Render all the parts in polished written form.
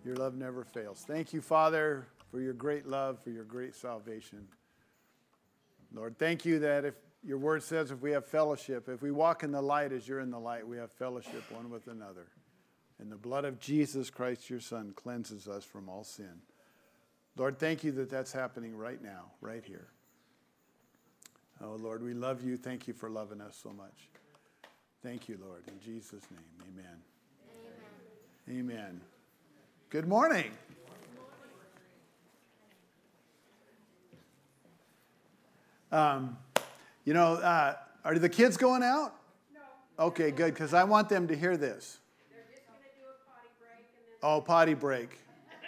Your love never fails. Thank you, Father, for your great love, for your great salvation. Lord, thank you that if your word says if we have fellowship, if we walk in the light as you're in the light, we have fellowship one with another. And the blood of Jesus Christ, your Son, cleanses us from all sin. Lord, thank you that that's happening right now, right here. Oh, Lord, we love you. Thank you for loving us so much. Thank you, Lord. In Jesus' name, amen. Amen. Amen. Good morning. Are the kids going out? No. Okay, good, because I want them to hear this. They're just going to do a potty break. And then potty break.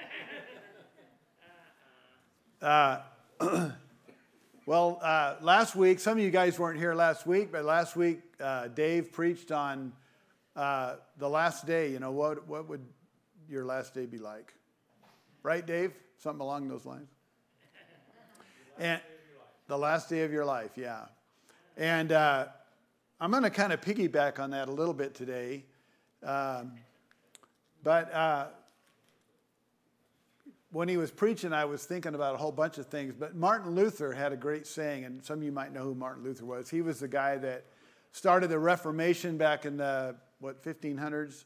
Last week, some of you guys weren't here last week, but last week Dave preached on the last day. You know, what would your last day be like? Right, Dave? Something along those lines? And the last day of your life, yeah. And I'm going to kind of piggyback on that a little bit today. But when he was preaching, I was thinking about a whole bunch of things. But Martin Luther had a great saying, and some of you might know who Martin Luther was. He was the guy that started the Reformation back in the, 1500s?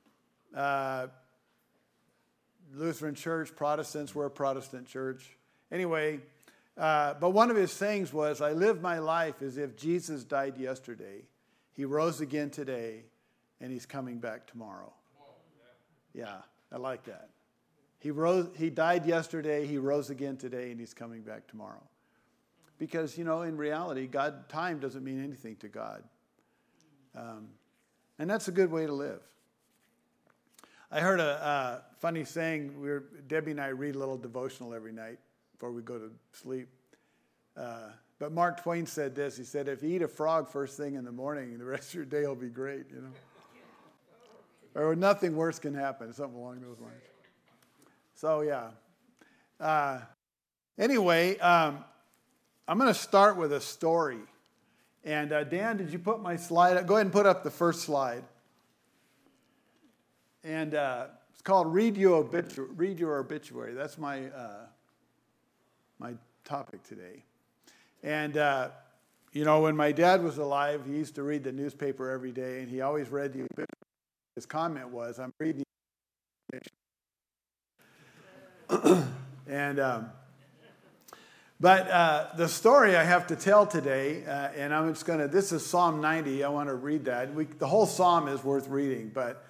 Lutheran church, Protestants were a Protestant church. Anyway, but one of his sayings was, I live my life as if Jesus died yesterday. He rose again today, and he's coming back tomorrow. Yeah, I like that. He died yesterday, he rose again today, and he's coming back tomorrow. Because, in reality, time doesn't mean anything to God. And that's a good way to live. I heard a funny saying. Debbie and I read a little devotional every night before we go to sleep. But Mark Twain said this. He said, if you eat a frog first thing in the morning, the rest of your day will be great, Or nothing worse can happen, something along those lines. So, yeah. Anyway, I'm going to start with a story. And Dan, did you put my slide up? Go ahead and put up the first slide. And it's called Read Your Obituary. That's my my topic today. And, when my dad was alive, he used to read the newspaper every day, and he always read the obituary. His comment was, I'm reading and but the story I have to tell today, and I'm just this is Psalm 90. I want to read that. The whole psalm is worth reading, but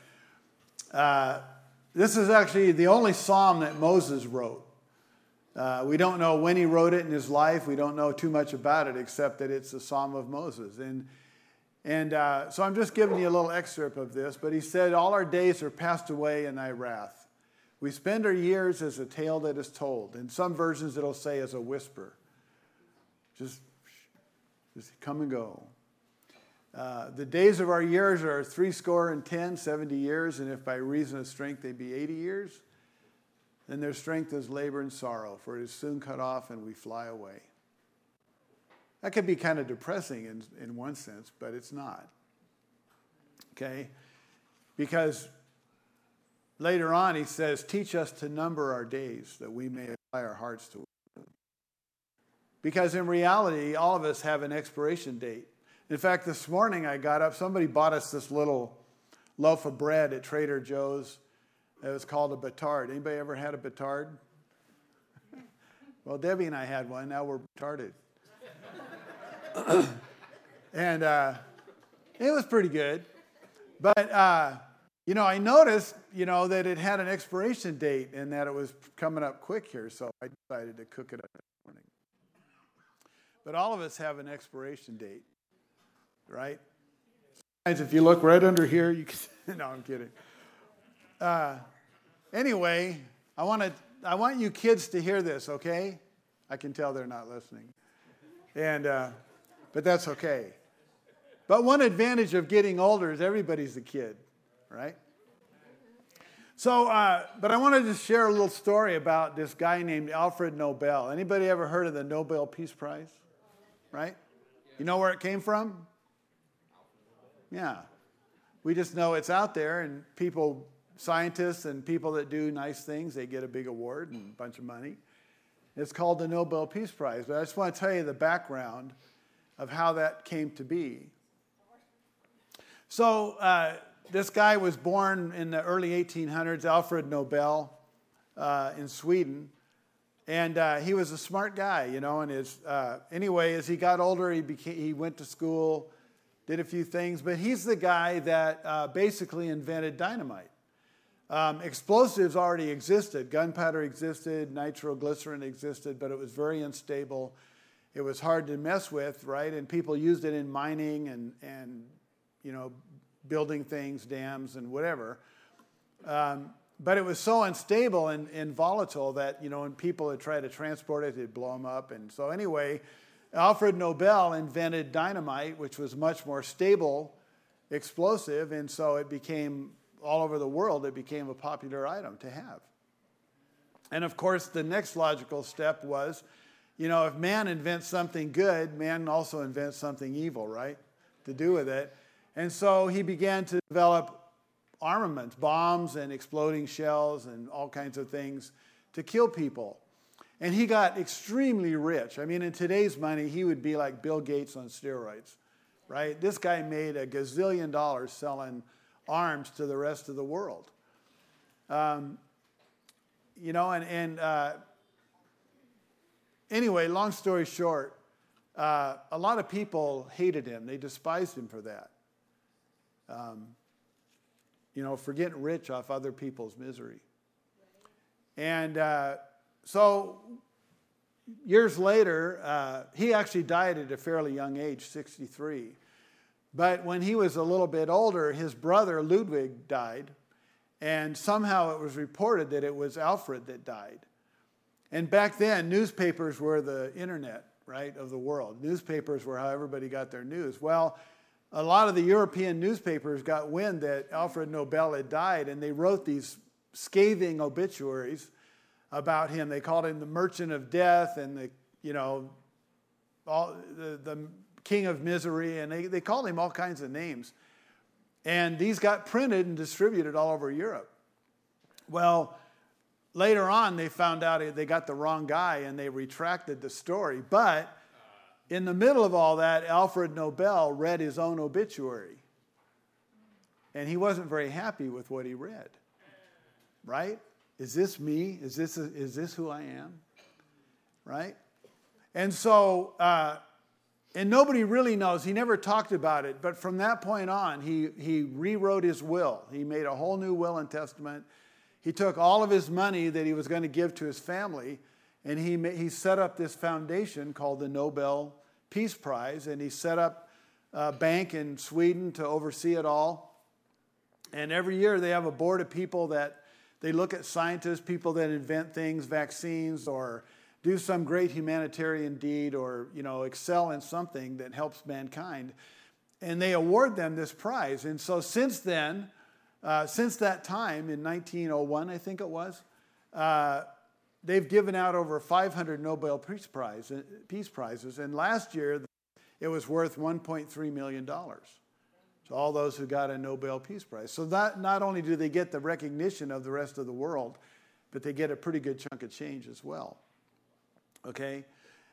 this is actually the only psalm that Moses wrote. We don't know when he wrote it in his life. We don't know too much about it, except that it's the Psalm of Moses. And so I'm just giving you a little excerpt of this. But he said, all our days are passed away in thy wrath. We spend our years as a tale that is told. In some versions it'll say as a whisper. Just come and go. The days of our years are 70 years, and if by reason of strength they be 80 years, then their strength is labor and sorrow, for it is soon cut off and we fly away. That could be kind of depressing in one sense, but it's not. Okay? Because later on he says, teach us to number our days that we may apply our hearts to it. Because in reality, all of us have an expiration date. In fact, this morning I got up, somebody bought us this little loaf of bread at Trader Joe's. It was called a batard. Anybody ever had a batard? Well, Debbie and I had one. Now we're batarded. And it was pretty good. But, I noticed, that it had an expiration date and that it was coming up quick here. So I decided to cook it up this morning. But all of us have an expiration date, right? Sometimes if you look right under here, you can... No, I'm kidding. Anyway, I want you kids to hear this, okay? I can tell they're not listening. And but that's okay. But one advantage of getting older is everybody's a kid, right? So, but I wanted to share a little story about this guy named Alfred Nobel. Anybody ever heard of the Nobel Peace Prize? Right? You know where it came from? Yeah. We just know it's out there, and people scientists and people that do nice things, they get a big award and a bunch of money. It's called the Nobel Peace Prize. But I just want to tell you the background of how that came to be. So this guy was born in the early 1800s, Alfred Nobel, in Sweden. And he was a smart guy, you know. And anyway, as he got older, he went to school, did a few things. But he's the guy that basically invented dynamite. Explosives already existed. Gunpowder existed, nitroglycerin existed, but it was very unstable. It was hard to mess with, right? And people used it in mining and you know, building things, dams and whatever. But it was so unstable and volatile that, you know, when people would try to transport it, it'd blow them up. And so anyway, Alfred Nobel invented dynamite, which was much more stable explosive, and so it became, all over the world, it became a popular item to have. And of course, the next logical step was, you know, if man invents something good, man also invents something evil, right, to do with it. And so he began to develop armaments, bombs and exploding shells and all kinds of things to kill people. And he got extremely rich. I mean, in today's money, he would be like Bill Gates on steroids, right? This guy made $1 gazillion selling arms to the rest of the world. You know, anyway, long story short, a lot of people hated him. They despised him for that. You know, for getting rich off other people's misery. And so years later, he actually died at a fairly young age, 63. But when he was a little bit older, his brother Ludwig died. And somehow it was reported that it was Alfred that died. And back then, newspapers were the internet, right, of the world. Newspapers were how everybody got their news. Well, a lot of the European newspapers got wind that Alfred Nobel had died, and they wrote these scathing obituaries about him. They called him the Merchant of Death and the King of Misery, and they called him all kinds of names. And these got printed and distributed all over Europe. Well, later on, they found out they got the wrong guy, and they retracted the story. But in the middle of all that, Alfred Nobel read his own obituary. And he wasn't very happy with what he read. Right? Is this me? Is this who I am? Right? And so, and nobody really knows. He never talked about it. But from that point on, he rewrote his will. He made a whole new will and testament. He took all of his money that he was going to give to his family, and he set up this foundation called the Nobel Peace Prize, and he set up a bank in Sweden to oversee it all. And every year they have a board of people that they look at scientists, people that invent things, vaccines, or do some great humanitarian deed, or, you know, excel in something that helps mankind. And they award them this prize. And so since then, since that time in 1901, I think it was, they've given out over 500 Nobel Peace Prizes, and last year it was worth $1.3 million to all those who got a Nobel Peace Prize. So that not only do they get the recognition of the rest of the world, but they get a pretty good chunk of change as well. Okay?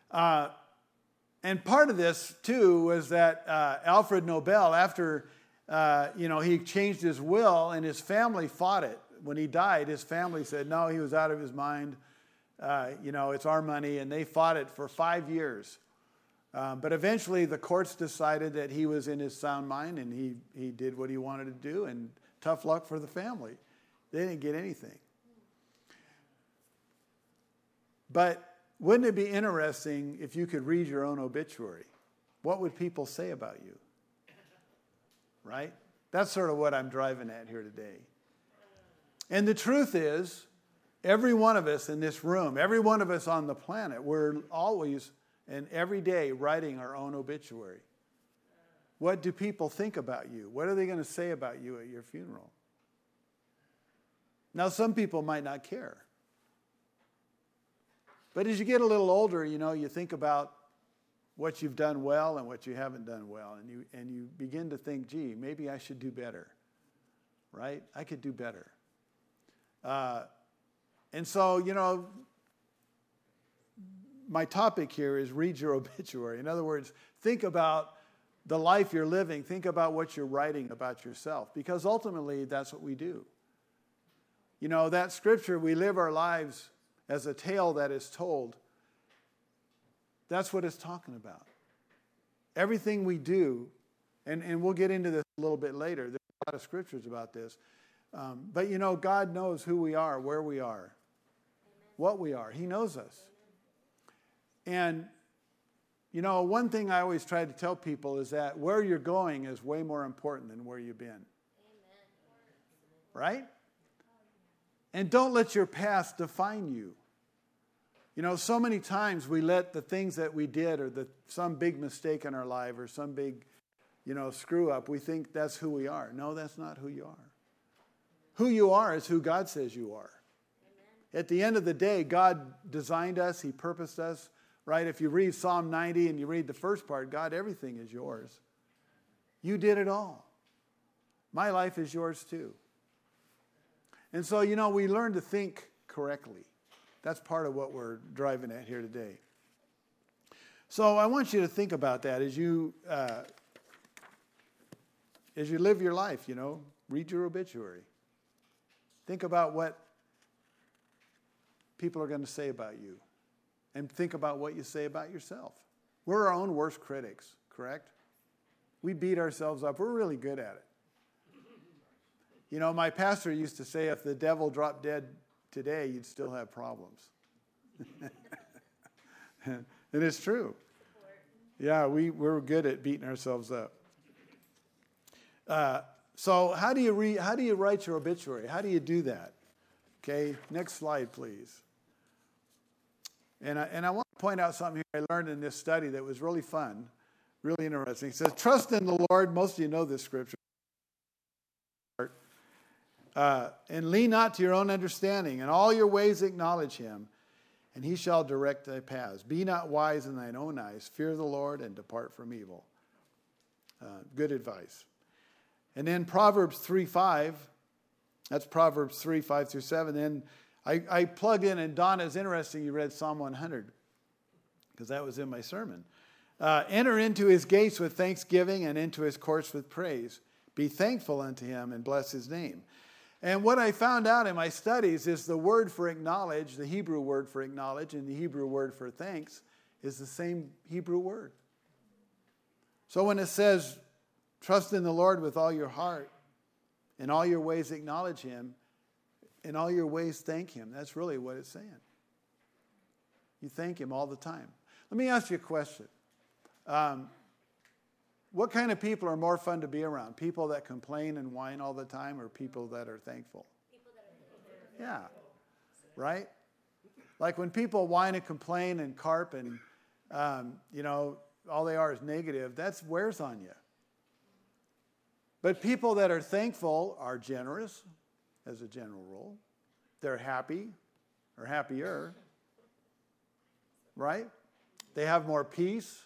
And part of this, too, was that Alfred Nobel, after he changed his will, and his family fought it. When he died, his family said, no, he was out of his mind. It's our money, and they fought it for 5 years. But eventually the courts decided that he was in his sound mind, and he did what he wanted to do, and tough luck for the family. They didn't get anything. But wouldn't it be interesting if you could read your own obituary? What would people say about you? Right? That's sort of what I'm driving at here today. And the truth is, every one of us in this room, every one of us on the planet, we're always and every day writing our own obituary. What do people think about you? What are they going to say about you at your funeral? Now, some people might not care. But as you get a little older, you think about what you've done well and what you haven't done well. And you begin to think, gee, maybe I should do better. Right? I could do better. And so, my topic here is read your obituary. In other words, think about the life you're living. Think about what you're writing about yourself, because ultimately that's what we do. That scripture, we live our lives as a tale that is told. That's what it's talking about. Everything we do, and we'll get into this a little bit later. There's a lot of scriptures about this. But God knows who we are, where we are, what we are. He knows us. And, one thing I always try to tell people is that where you're going is way more important than where you've been. Amen. Right? And don't let your past define you. So many times we let the things that we did or some big mistake in our life or some big, screw up, we think that's who we are. No, that's not who you are. Who you are is who God says you are. Amen. At the end of the day, God designed us. He purposed us. Right? If you read Psalm 90 and you read the first part, God, everything is yours. You did it all. My life is yours too. And so, we learn to think correctly. That's part of what we're driving at here today. So I want you to think about that as you live your life, read your obituary. Think about what people are going to say about you. And think about what you say about yourself. We're our own worst critics, correct? We beat ourselves up. We're really good at it. My pastor used to say, if the devil dropped dead today, you'd still have problems. And it's true. Yeah, we're good at beating ourselves up. So how do you write your obituary? How do you do that? Okay, next slide, please. And I want to point out something here I learned in this study that was really fun, really interesting. It says, trust in the Lord. Most of you know this scripture. And lean not to your own understanding. In all your ways acknowledge him, and he shall direct thy paths. Be not wise in thine own eyes. Fear the Lord and depart from evil. Good advice. And then Proverbs 3:5. That's Proverbs 3:5 through 7. Then I plugged in, and Donna, it's interesting you read Psalm 100, because that was in my sermon. Enter into his gates with thanksgiving and into his courts with praise. Be thankful unto him and bless his name. And what I found out in my studies is the word for acknowledge, the Hebrew word for acknowledge, and the Hebrew word for thanks is the same Hebrew word. So when it says, trust in the Lord with all your heart, in all your ways acknowledge him, in all your ways thank him. That's really what it's saying. You thank him all the time. Let me ask you a question. What kind of people are more fun to be around? People that complain and whine all the time, or people that are thankful? People that are thankful. Yeah. Right? Like when people whine and complain and carp and, all they are is negative, that wears on you. But people that are thankful are generous, as a general rule. They're happy, or happier. Right? They have more peace.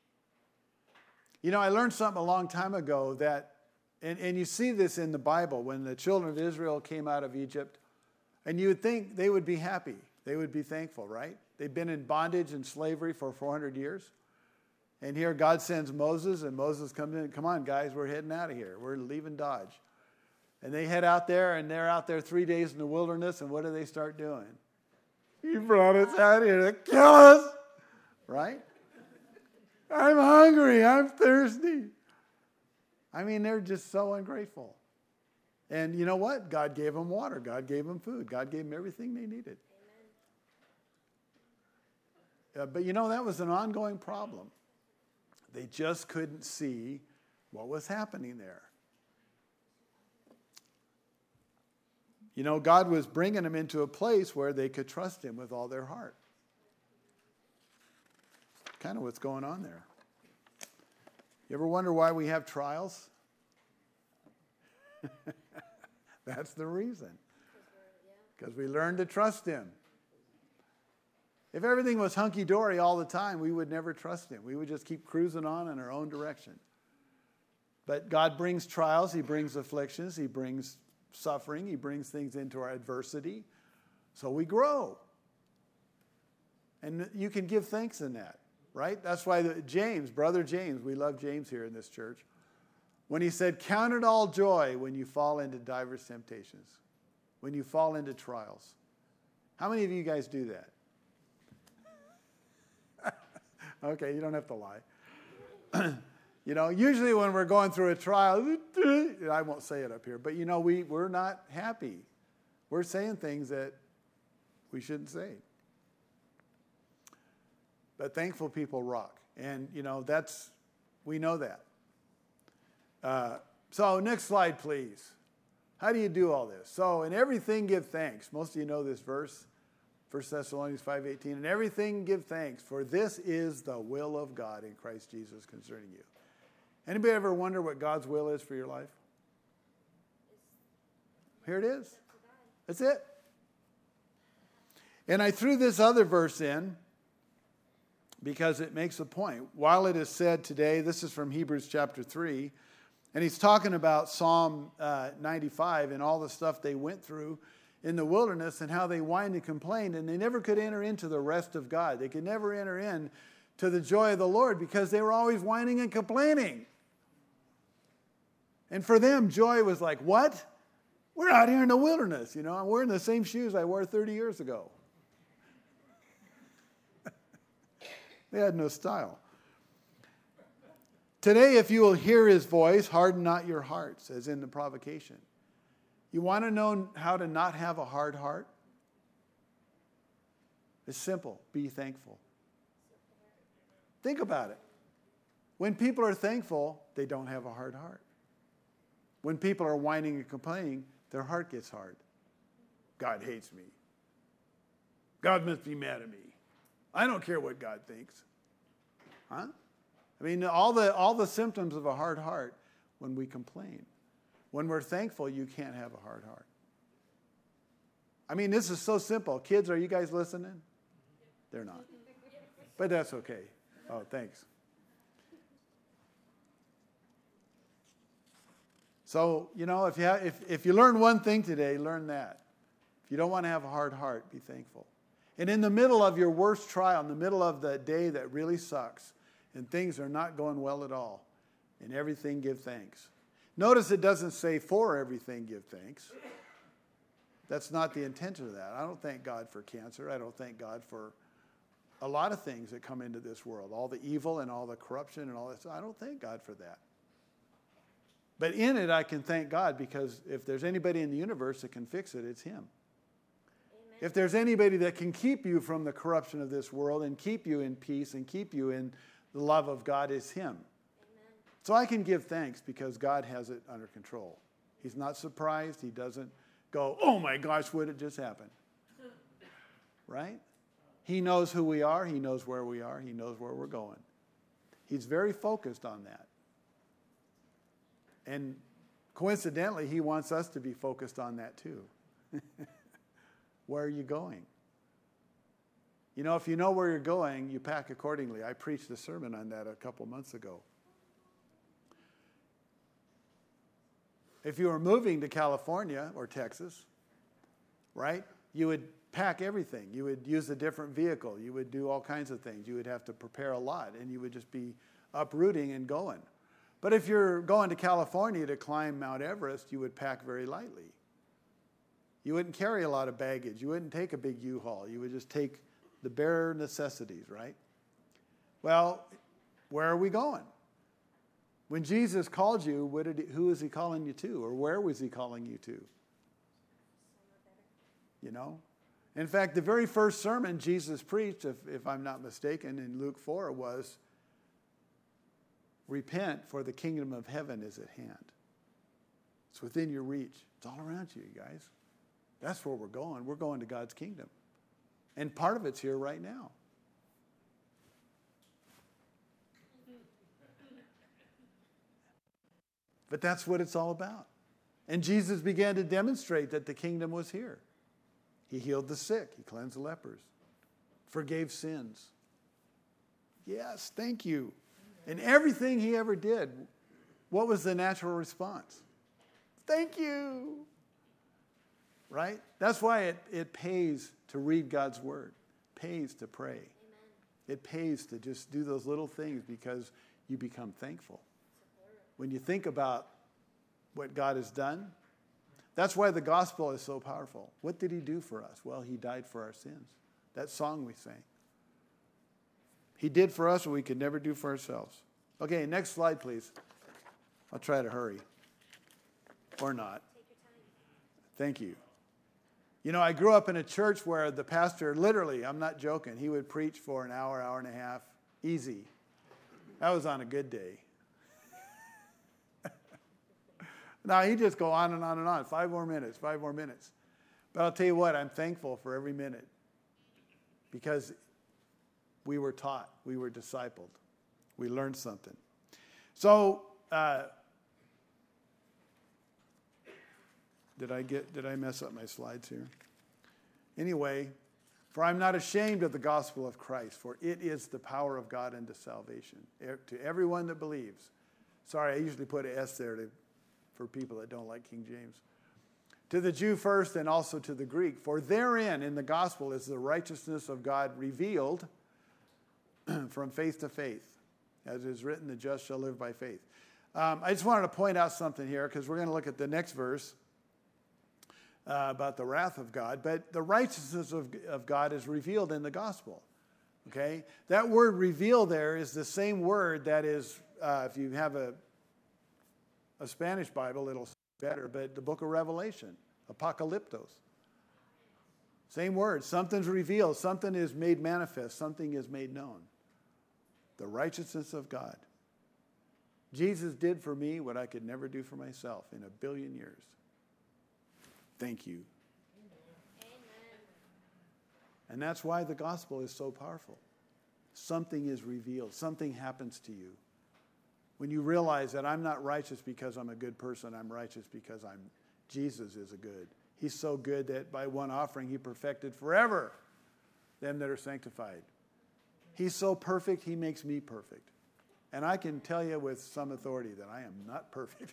I learned something a long time ago that, and you see this in the Bible, when the children of Israel came out of Egypt, and you would think they would be happy. They would be thankful, right? They've been in bondage and slavery for 400 years. And here God sends Moses, and Moses comes in, come on, guys, we're heading out of here. We're leaving Dodge. And they head out there, and they're out there 3 days in the wilderness, and what do they start doing? You brought us out here to kill us, right? I'm hungry. I'm thirsty. I mean, they're just so ungrateful. And you know what? God gave them water. God gave them food. God gave them everything they needed. But that was an ongoing problem. They just couldn't see what was happening there. God was bringing them into a place where they could trust him with all their heart. Kind of what's going on there. You ever wonder why we have trials? That's the reason. Because we learn to trust him. If everything was hunky-dory all the time, we would never trust him. We would just keep cruising on in our own direction. But God brings trials. He brings afflictions. He brings suffering. He brings things into our adversity. So we grow. And you can give thanks in that, right? That's why James, Brother James, we love James here in this church, when he said, count it all joy when you fall into diverse temptations, when you fall into trials. How many of you guys do that? Okay, you don't have to lie. Usually when we're going through a trial, I won't say it up here, but we're not happy. We're saying things that we shouldn't say. But thankful people rock. And, we know that. So next slide, please. How do you do all this? So in everything give thanks. Most of you know this verse, 1 Thessalonians 5:18. In everything give thanks, for this is the will of God in Christ Jesus concerning you. Anybody ever wonder what God's will is for your life? Here it is. That's it. And I threw this other verse in because it makes a point. While it is said today, this is from Hebrews chapter 3, and he's talking about Psalm 95 and all the stuff they went through in the wilderness and how they whined and complained, and they never could enter into the rest of God. They could never enter in to the joy of the Lord because they were always whining and complaining. And for them, joy was like, what? We're out here in the wilderness. I'm wearing the same shoes I wore 30 years ago. They had no style. Today, if you will hear his voice, harden not your hearts, as in the provocation. You want to know how to not have a hard heart? It's simple. Be thankful. Think about it. When people are thankful, they don't have a hard heart. When people are whining and complaining, their heart gets hard. God hates me. God must be mad at me. I don't care what God thinks. Huh? I mean, all the symptoms of a hard heart when we complain. When we're thankful, you can't have a hard heart. I mean, this is so simple. Kids, are you guys listening? They're not. But that's okay. Oh, thanks. So, if you learn one thing today, learn that. If you don't want to have a hard heart, be thankful. And in the middle of your worst trial, in the middle of the day that really sucks, and things are not going well at all, in everything give thanks. Notice it doesn't say for everything give thanks. That's not the intention of that. I don't thank God for cancer. I don't thank God for a lot of things that come into this world. All the evil and all the corruption and all that stuff. I don't thank God for that. But in it, I can thank God because if there's anybody in the universe that can fix it, it's him. Amen. If there's anybody that can keep you from the corruption of this world and keep you in peace and keep you in the love of God, it's him. Amen. So I can give thanks because God has it under control. He's not surprised. He doesn't go, oh my gosh, what did just happen? Right? He knows who we are. He knows where we are. He knows where we're going. He's very focused on that. And coincidentally, he wants us to be focused on that too. Where are you going? If you know where you're going, you pack accordingly. I preached a sermon on that a couple months ago. If you were moving to California or Texas, right, you would pack everything. You would use a different vehicle. You would do all kinds of things. You would have to prepare a lot, and you would just be uprooting and going. But if you're going to California to climb Mount Everest, you would pack very lightly. You wouldn't carry a lot of baggage. You wouldn't take a big U-Haul. You would just take the bare necessities, right? Well, where are we going? When Jesus called you, who is he calling you to? Or where was he calling you to? In fact, the very first sermon Jesus preached, if I'm not mistaken, in Luke 4 was, repent, for the kingdom of heaven is at hand. It's within your reach. It's all around you, you guys. That's where we're going. We're going to God's kingdom. And part of it's here right now. But that's what it's all about. And Jesus began to demonstrate that the kingdom was here. He healed the sick. He cleansed the lepers. Forgave sins. Yes, thank you. And everything he ever did, what was the natural response? Thank you. right? That's why it pays to read God's word, pays to pray. Amen. It pays to just do those little things because you become thankful. When you think about what God has done, that's why the gospel is so powerful. What did he do for us? Well, he died for our sins. That song we sang. He did for us what we could never do for ourselves. Okay, next slide, please. I'll try to hurry. Or not. Take your time. Thank you. You know, I grew up in a church where the pastor, literally, I'm not joking, he would preach for an hour, hour and a half, easy. That was on a good day. Now, he'd just go on and on and on. 5 more minutes, 5 more minutes. But I'll tell you what, I'm thankful for every minute because we were taught, we were discipled, we learned something. So, did I mess up my slides here? Anyway, for I'm not ashamed of the gospel of Christ, for it is the power of God unto salvation to everyone that believes. Sorry, I usually put an S there for people that don't like King James. To the Jew first and also to the Greek. For therein, in the gospel, is the righteousness of God revealed from faith to faith. As it is written, the just shall live by faith. I just wanted to point out something here because we're going to look at the next verse about the wrath of God. But the righteousness of God is revealed in the gospel. Okay? That word reveal there is the same word that is, if you have a Spanish Bible, it'll say better, but the book of Revelation, apocalyptos. Same word. Something's revealed. Something is made manifest. Something is made known. The righteousness of God. Jesus did for me what I could never do for myself in a billion years. Thank you. Amen. And that's why the gospel is so powerful. Something is revealed. Something happens to you. When you realize that I'm not righteous because I'm a good person, I'm righteous because Jesus is a good. He's so good that by one offering he perfected forever them that are sanctified. He's so perfect, he makes me perfect. And I can tell you with some authority that I am not perfect.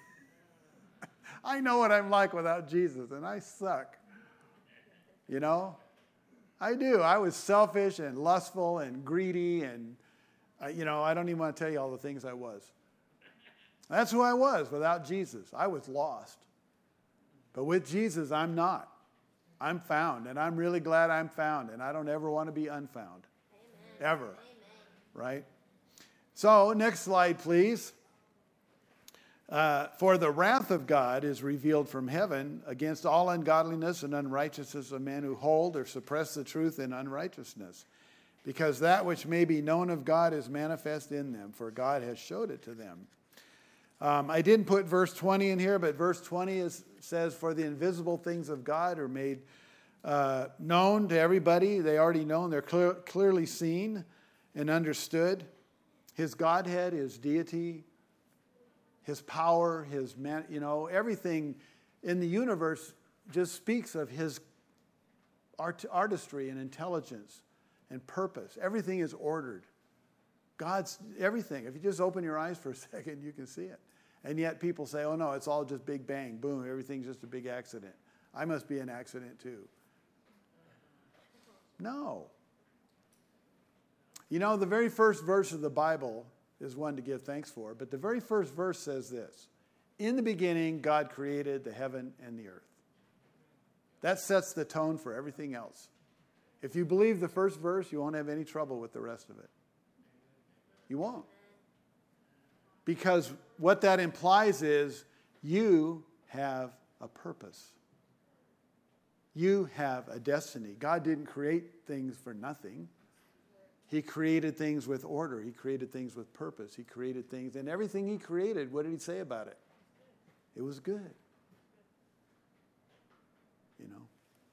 I know what I'm like without Jesus, and I suck. You know? I do. I was selfish and lustful and greedy and I don't even want to tell you all the things I was. That's who I was without Jesus. I was lost. But with Jesus, I'm not. I'm found, and I'm really glad I'm found, and I don't ever want to be unfound. Amen. Ever. Amen. Right? So, next slide, please. For the wrath of God is revealed from heaven against all ungodliness and unrighteousness of men who hold or suppress the truth in unrighteousness. Because that which may be known of God is manifest in them, for God has showed it to them. I didn't put verse 20 in here, but verse 20 says, for the invisible things of God are made known to everybody. They already known. They're clearly seen and understood. His Godhead, his deity, his power, everything in the universe just speaks of his artistry and intelligence and purpose. Everything is ordered. God's everything. If you just open your eyes for a second, you can see it. And yet people say, oh no, it's all just big bang, boom, everything's just a big accident. I must be an accident too. No. You know, the very first verse of the Bible is one to give thanks for, but the very first verse says this: in the beginning, God created the heaven and the earth. That sets the tone for everything else. If you believe the first verse, you won't have any trouble with the rest of it. You won't. Because what that implies is you have a purpose. You have a destiny. God didn't create things for nothing. He created things with order. He created things with purpose. He created things, and everything he created, what did he say about it? It was good. You know?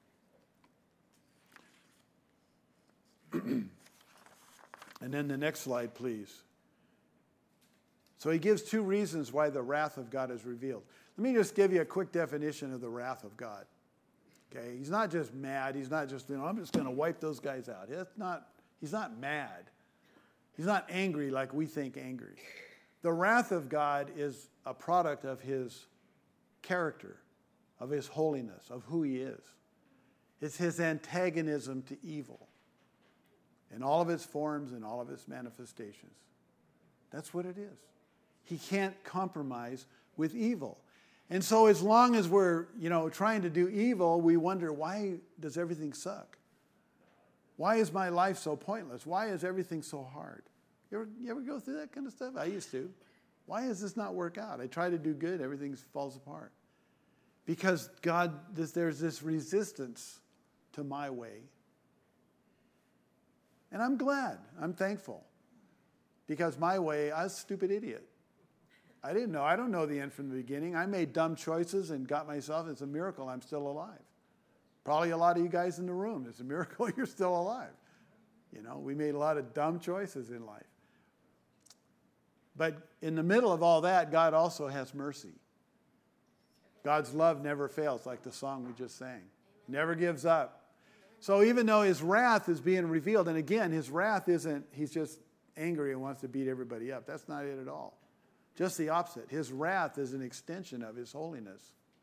And then the next slide, please. So he gives 2 reasons why the wrath of God is revealed. Let me just give you a quick definition of the wrath of God. Okay, he's not just mad. He's not just, I'm just going to wipe those guys out. He's not mad. He's not angry like we think angry. The wrath of God is a product of his character, of his holiness, of who he is. It's his antagonism to evil in all of its forms and all of its manifestations. That's what it is. He can't compromise with evil. And so as long as we're, trying to do evil, we wonder, why does everything suck? Why is my life so pointless? Why is everything so hard? You ever go through that kind of stuff? I used to. Why does this not work out? I try to do good, everything falls apart. Because there's this resistance to my way. And I'm glad. I'm thankful. Because my way, I was a stupid idiot. I didn't know. I don't know the end from the beginning. I made dumb choices and got myself. It's a miracle I'm still alive. Probably a lot of you guys in the room. It's a miracle you're still alive. We made a lot of dumb choices in life. But in the middle of all that, God also has mercy. God's love never fails, like the song we just sang. Never gives up. So even though his wrath is being revealed, and again, his wrath isn't, he's just angry and wants to beat everybody up. That's not it at all. Just the opposite. His wrath is an extension of his holiness.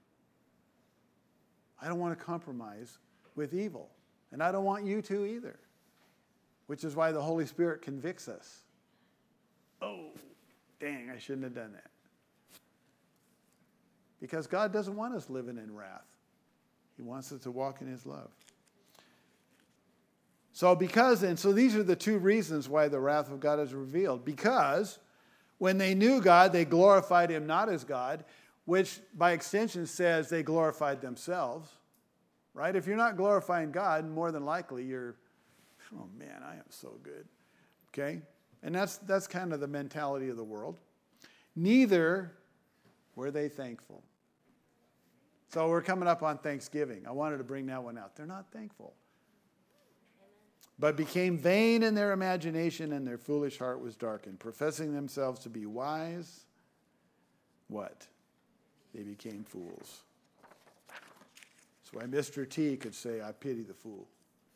I don't want to compromise with evil. And I don't want you to either. Which is why the Holy Spirit convicts us. Oh, dang, I shouldn't have done that. Because God doesn't want us living in wrath. He wants us to walk in his love. So these are the two reasons why the wrath of God is revealed. Because when they knew God, they glorified him not as God, which by extension says they glorified themselves. Right? If you're not glorifying God, more than likely you're, oh man, I am so good. Okay? And that's kind of the mentality of the world. Neither were they thankful. So we're coming up on Thanksgiving. I wanted to bring that one out. They're not thankful. But became vain in their imagination, and their foolish heart was darkened. Professing themselves to be wise, what? They became fools. That's why Mr. T could say, I pity the fool.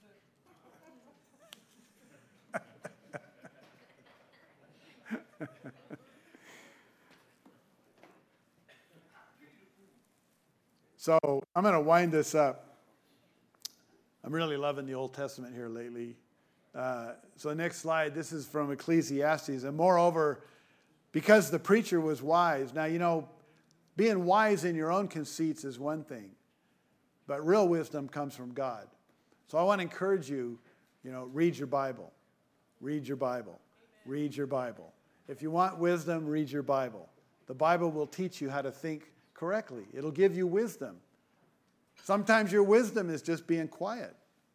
So I'm going to wind this up. I'm really loving the Old Testament here lately. So next slide, this is from Ecclesiastes. And moreover, because the preacher was wise. Now, being wise in your own conceits is one thing. But real wisdom comes from God. So I want to encourage you, read your Bible. Read your Bible. Read your Bible. If you want wisdom, read your Bible. The Bible will teach you how to think correctly. It'll give you wisdom. Sometimes your wisdom is just being quiet.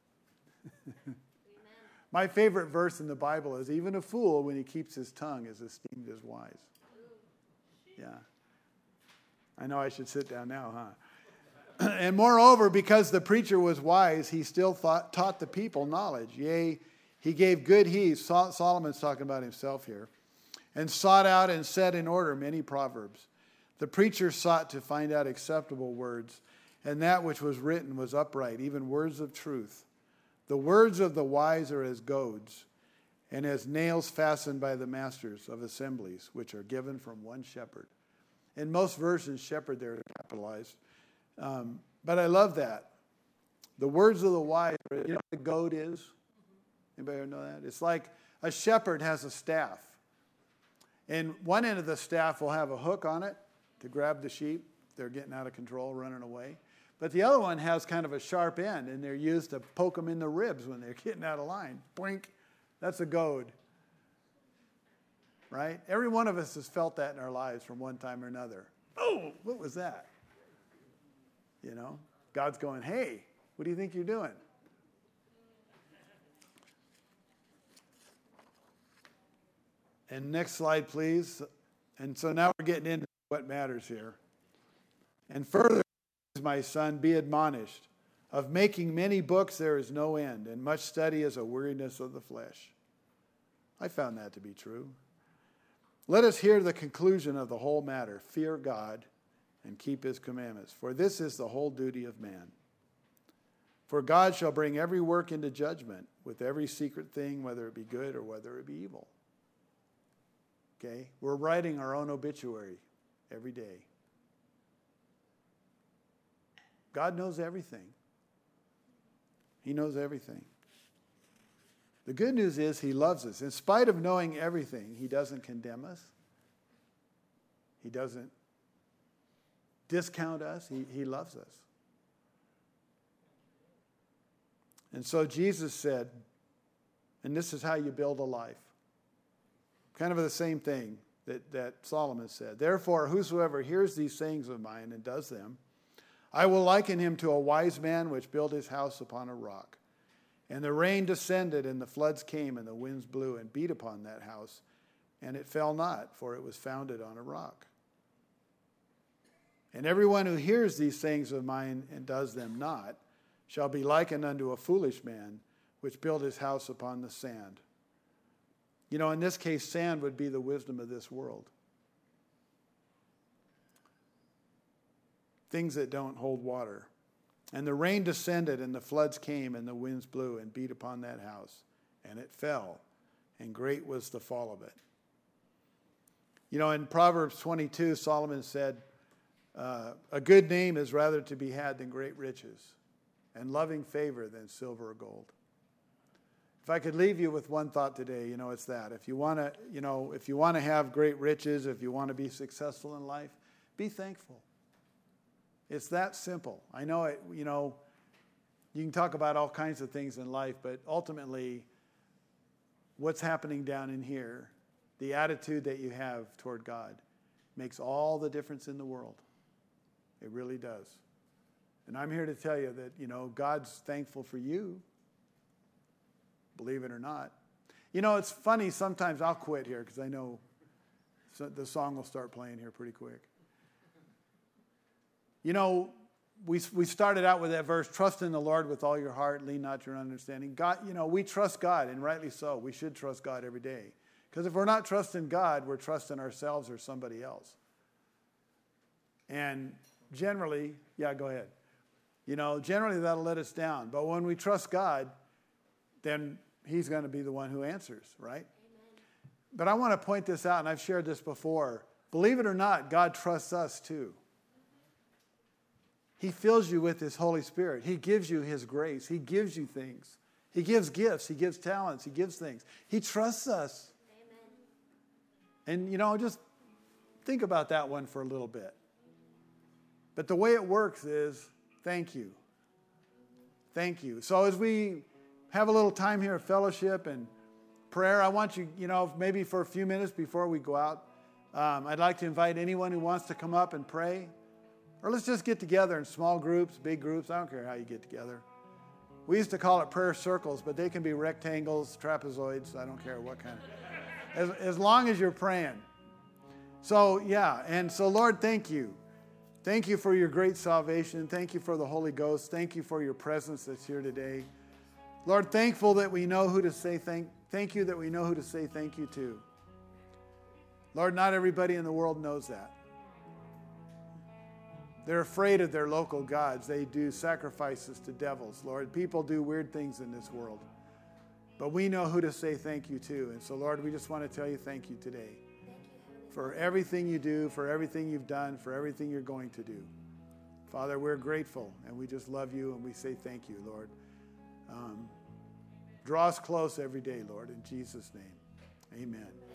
My favorite verse in the Bible is, even a fool, when he keeps his tongue, is esteemed as wise. Yeah. I know I should sit down now, huh? And moreover, because the preacher was wise, he still taught the people knowledge. Yea, he gave good heed. Solomon's talking about himself here. And sought out and set in order many proverbs. The preacher sought to find out acceptable words, and that which was written was upright, even words of truth. The words of the wise are as goads, and as nails fastened by the masters of assemblies, which are given from one shepherd. In most versions, shepherd there is capitalized. But I love that. The words of the wise, you know what a goad is? Anybody know that? It's like a shepherd has a staff. And one end of the staff will have a hook on it to grab the sheep. They're getting out of control, running away. But the other one has kind of a sharp end, and they're used to poke them in the ribs when they're getting out of line. Boink. That's a goad. Right? Every one of us has felt that in our lives from one time or another. Oh, what was that? God's going, hey, what do you think you're doing? And next slide, please. And so now we're getting into what matters here. And further, my son, be admonished. Of making many books there is no end, and much study is a weariness of the flesh. I found that to be true. Let us hear the conclusion of the whole matter. Fear God and keep his commandments, for this is the whole duty of man. For God shall bring every work into judgment with every secret thing, whether it be good or whether it be evil. Okay? We're writing our own obituary every day. God knows everything. He knows everything. The good news is he loves us. In spite of knowing everything, he doesn't condemn us. He doesn't discount us. He loves us. And so Jesus said, and this is how you build a life. Kind of the same thing that Solomon said. Therefore, whosoever hears these sayings of mine and does them, I will liken him to a wise man which built his house upon a rock. And the rain descended, and the floods came, and the winds blew and beat upon that house. And it fell not, for it was founded on a rock. And everyone who hears these sayings of mine and does them not shall be likened unto a foolish man which built his house upon the sand. You know, in this case, sand would be the wisdom of this world. Things that don't hold water. And the rain descended, and the floods came, and the winds blew and beat upon that house. And it fell, and great was the fall of it. You know, in Proverbs 22, Solomon said, a good name is rather to be had than great riches, and loving favor than silver or gold. If I could leave you with one thought today, you know, it's that. If you want to have great riches, if you want to be successful in life, be thankful. It's that simple. I know it, you know, you can talk about all kinds of things in life, but ultimately, what's happening down in here, the attitude that you have toward God, makes all the difference in the world. It really does. And I'm here to tell you that, you know, God's thankful for you. Believe it or not. You know, it's funny, sometimes I'll quit here because I know the song will start playing here pretty quick. You know, we started out with that verse, trust in the Lord with all your heart, lean not to your understanding. God, you know, we trust God, and rightly so. We should trust God every day. Because if we're not trusting God, we're trusting ourselves or somebody else. And generally, yeah, go ahead. You know, generally that'll let us down. But when we trust God, then he's going to be the one who answers, right? Amen. But I want to point this out, and I've shared this before. Believe it or not, God trusts us too. He fills you with his Holy Spirit. He gives you his grace. He gives you things. He gives gifts. He gives talents. He gives things. He trusts us. Amen. And, you know, just think about that one for a little bit. But the way it works is, thank you. Thank you. So as we have a little time here of fellowship and prayer, I want you, you know, maybe for a few minutes before we go out, I'd like to invite anyone who wants to come up and pray. Or let's just get together in small groups, big groups. I don't care how you get together. We used to call it prayer circles, but they can be rectangles, trapezoids. I don't care what kind of. As long as you're praying. So, yeah. And so, Lord, thank you. Thank you for your great salvation. Thank you for the Holy Ghost. Thank you for your presence that's here today. Lord, thankful that we know who to say thank you that we know who to say thank you to. Lord, not everybody in the world knows that. They're afraid of their local gods. They do sacrifices to devils, Lord. People do weird things in this world. But we know who to say thank you to. And so, Lord, we just want to tell you thank you today for everything you do, for everything you've done, for everything you're going to do. Father, we're grateful, and we just love you, and we say thank you, Lord. Draw us close every day, Lord, in Jesus' name. Amen.